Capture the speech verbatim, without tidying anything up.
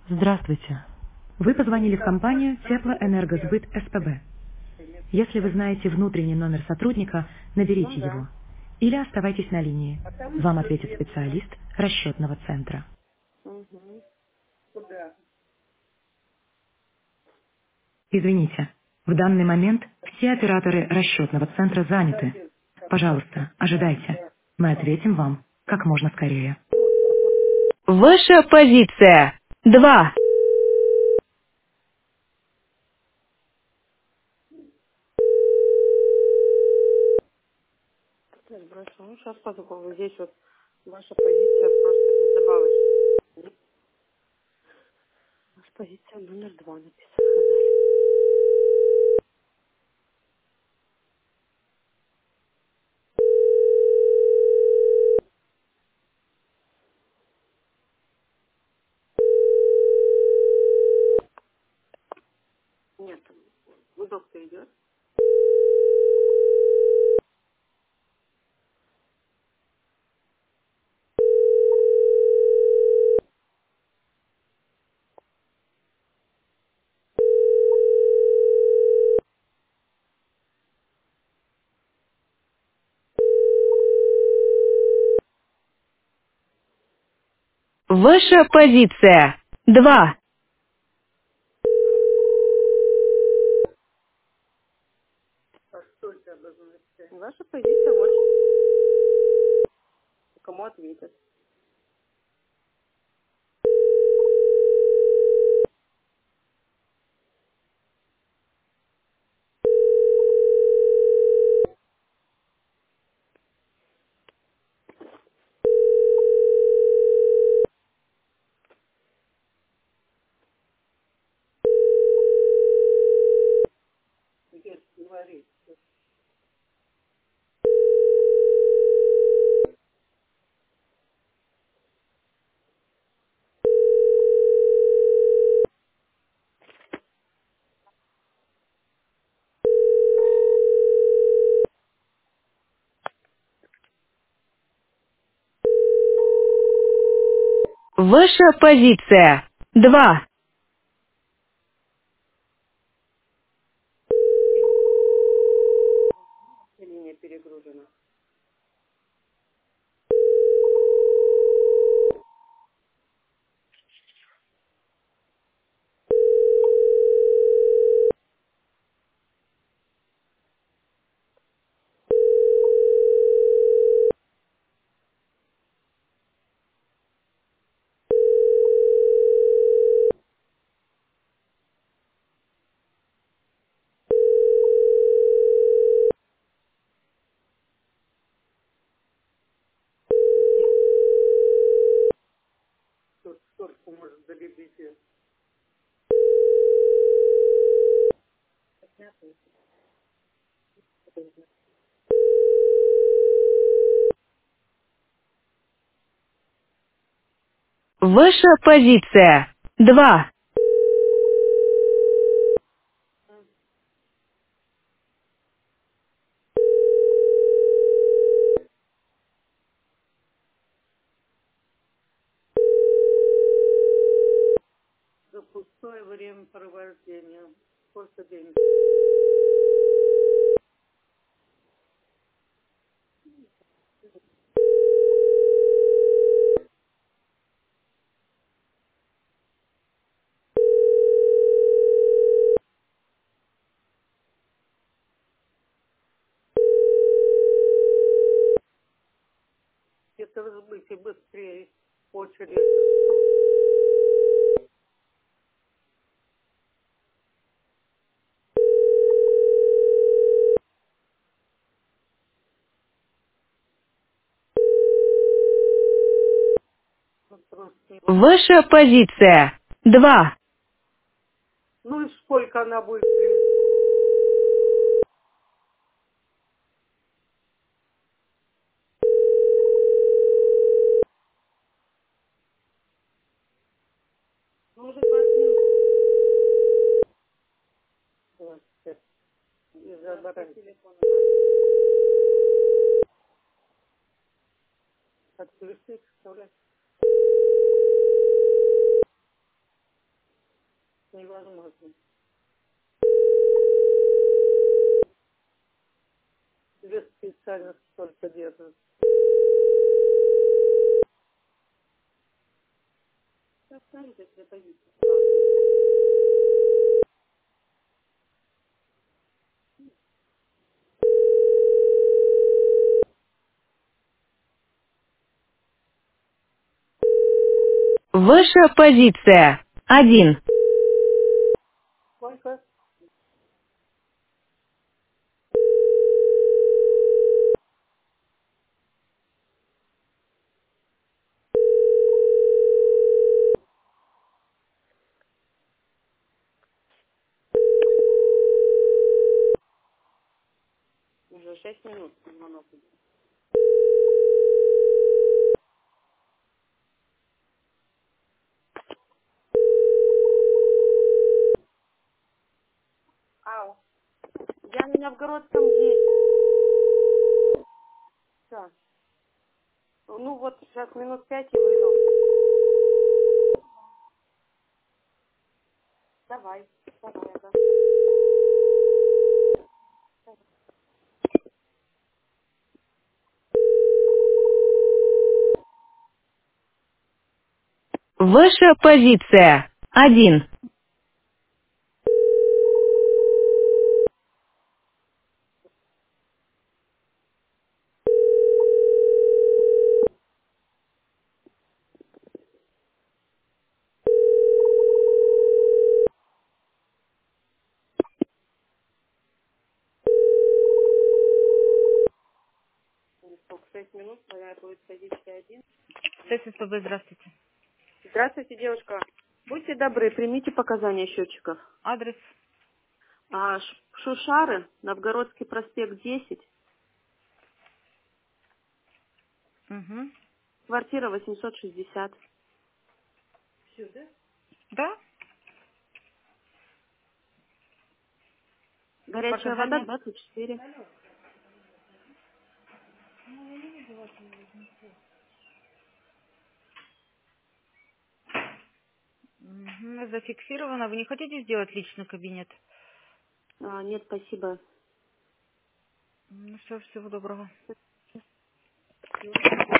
Здравствуйте. Вы позвонили в компанию Теплоэнергосбыт СПБ. Если вы знаете внутренний номер сотрудника, наберите Ну да. его. Или оставайтесь на линии. А там Вам еще ответит где-то. специалист расчетного центра. Угу. Куда? Извините, в данный момент все операторы расчетного центра заняты. Кстати, Пожалуйста, ожидайте. да. Мы ответим вам как можно скорее. Вот так вот. Ваша позиция. Два. Так, хорошо. Ну, сейчас попробую. Здесь вот ваша позиция просто не добавочная. Ваша позиция номер два написано. Сказали. Нет, гудок-то идет. Ваша позиция. Два. А что это обозначает? Ваша позиция вот. Кому ответят? Нет, говори. Ваша позиция. Два. Линия перегружена. Тут столько может долюбить. Ваша позиция. Два. За пустое времяпровождение. Сколько денег? Это разбытие быстрее очередь. Вот просто не вот. Ваша позиция. Два. Ну и сколько она будет длиться? Ну, уже двадцать минут. двадцать пять. Из-за баранки. Отключить, вставлять. невозможно. Тебе специально столько держат. Оставите себе позицию. Ваша позиция. Один. Сколько? Уже шесть минут звонок идет. Ау. Я на Новгородском десять. Всё. Ну вот, сейчас минут пять и выйду. Давай. Давай, ага. Ваша позиция. Один. Или сколько? Шесть минут, моя будет позиция один. С СПБ, здравствуйте. Здравствуйте, девушка. Будьте добры, примите показания счетчиков. Адрес. А, Ш- Шушары, Новгородский проспект десять, Угу. квартира восемьсот шестьдесят. Да? Горячая вода Показания. двадцать четыре. Мгм, зафиксировано. Вы не хотите сделать личный кабинет? А, нет, спасибо. Ну все, всего доброго.